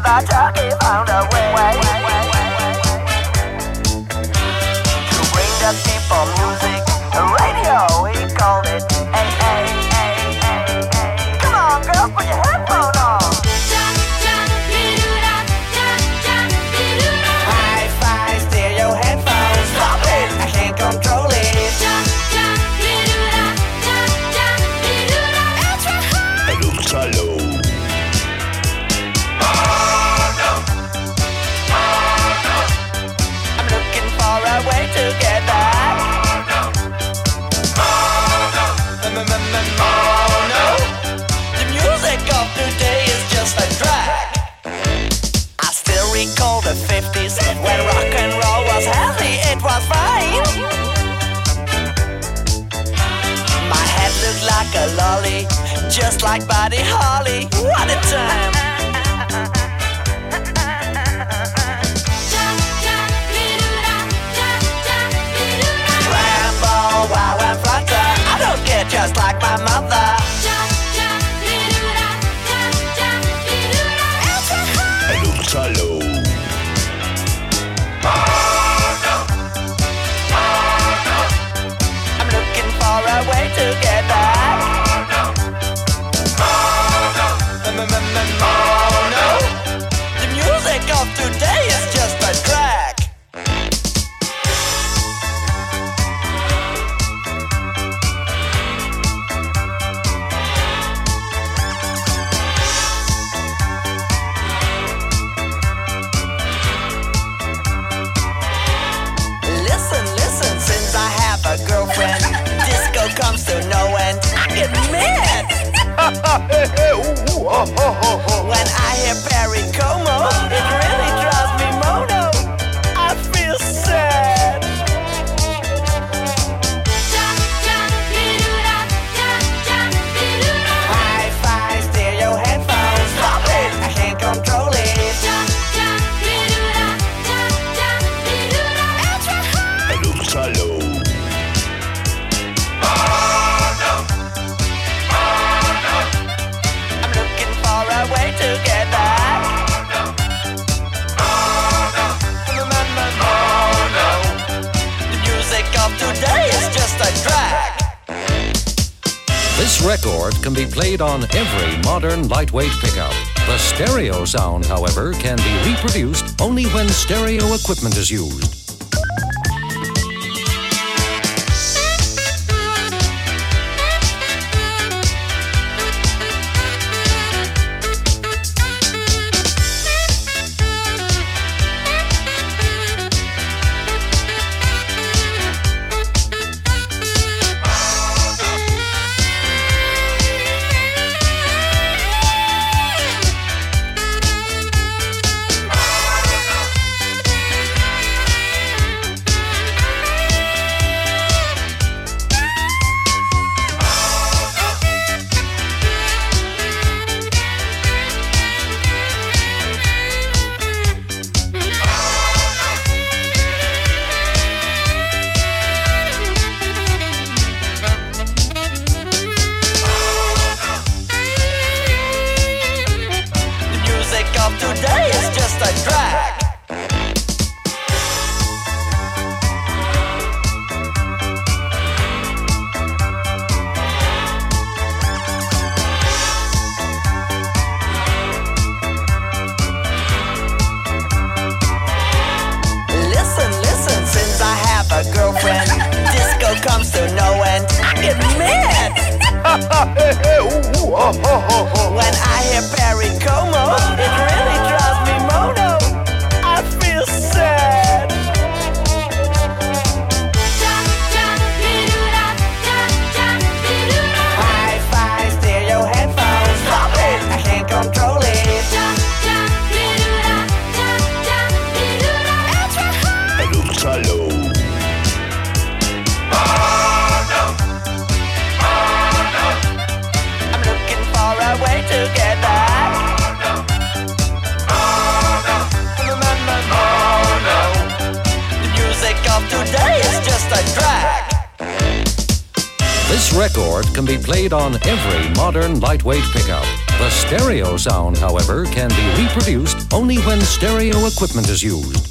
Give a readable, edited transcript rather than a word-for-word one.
my jockey found a way to bring the people music. Radio, he called it. Hey, hey, hey, hey, hey. Come on, girls, put your headphone on. Hi-fi stereo headphones. Stop it, I can't control it. Ultra low. I'm looking for a way to get back. Oh no, the music of today is just a drag. I still recall the 50s when rock and roll was healthy, it was fine. My head looked like a lolly, just like Buddy Holly. What a time! Rambo, wow and flutter, I don't care, just like my mother. Ultra low. I'm looking for a way to get back. Oh no, the music of today is just a drag. Listen, since I have a girlfriend, disco comes to no end. I get mad when I hear Perry Como. It really drives me mono. I feel sad. Hi-fi stereo headphones. Stop it, I can't control it. Ultra low. I'm looking for a way to get back. Oh no, the music of today is just a drag. This record can be played on every modern lightweight pickup. The stereo sound, however, can be reproduced only when stereo equipment is used. Today is just a drag. Listen, since I have a girlfriend, disco comes to no end. I get mad when I hear Perry Como. It really drives me mono. I feel sad. Hi-fi stereo headphones. Stop it, I can't control it. Ultra low. I'm looking for a way to get back. Oh no, the music of today is just a drag. This record can be played on every modern lightweight pickup. The stereo sound, however, can be reproduced only when stereo equipment is used.